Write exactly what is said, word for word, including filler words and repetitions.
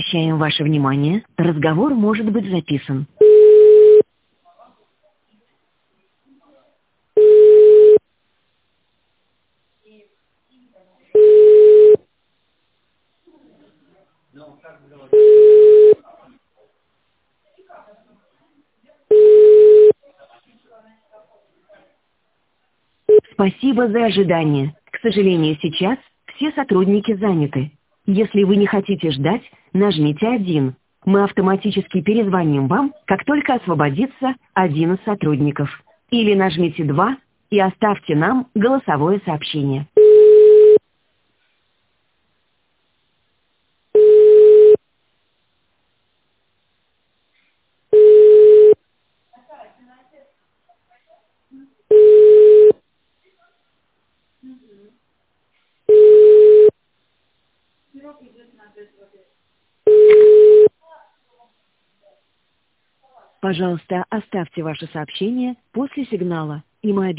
Обращаем ваше внимание, разговор может быть записан. Спасибо за ожидание. К сожалению, сейчас все сотрудники заняты. Если вы не хотите ждать, нажмите один. Мы автоматически перезвоним вам, как только освободится один из сотрудников. Или нажмите два и оставьте нам голосовое сообщение. Пожалуйста, оставьте ваше сообщение после сигнала, и мы